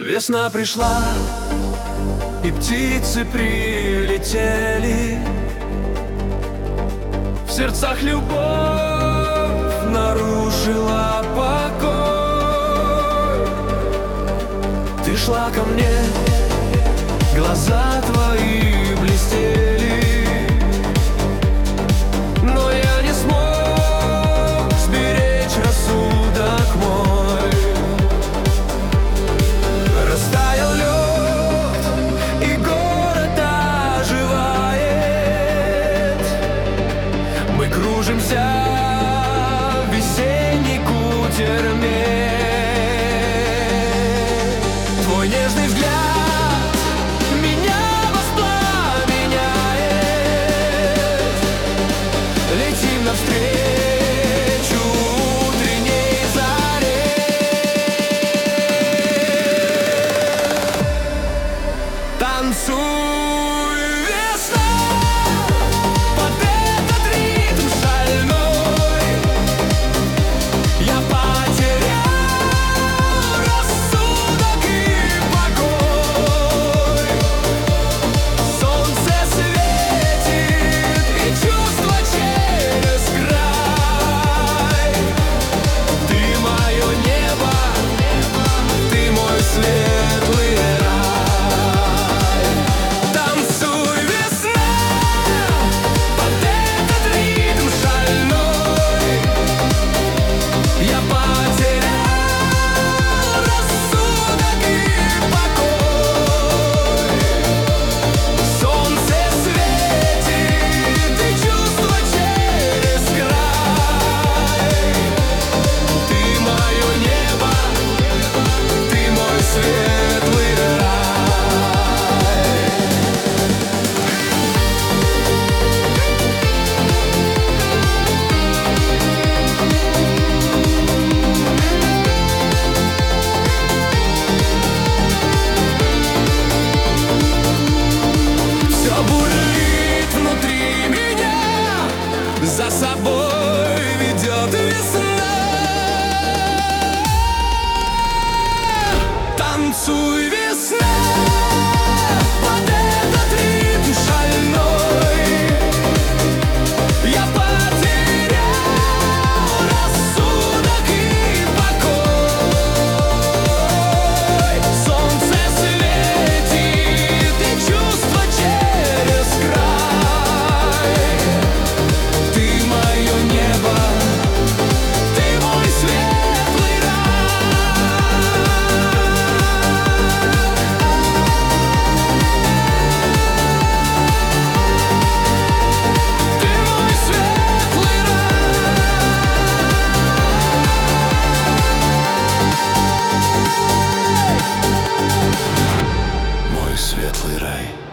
Весна пришла, и птицы прилетели. В сердцах любовь нарушила покой. Ты шла ко мне, глаза твои блестели, но я не смог сберечь рассудок мой. Растаял лед, и город оживает. Мы кружимся в весенней кутерьме. Твой нежный взгляд меня воспламеняет. Летим навстречу утренней заре. Танцуй, весна, под этот ритм шальной. Я потерял рассудок и покой. Солнце светит, и чувства через край. Ты мое небо, ты мой светлый рай. Танцуй, весна, под этот ритм шальной. Я потерял рассудок и покой. Солнце светит, и чувства через край. Ты мое небо, ты мой светлый рай. Все бурлит внутри меня, за собой ведет весна. Танцуй, весна, под этот ритм шальной. Я потерял рассудок и покой. Солнце светит, и чувства через край. Ты мое небо, ты мой светлый рай. Ты мой светлый рай. Мой светлый рай.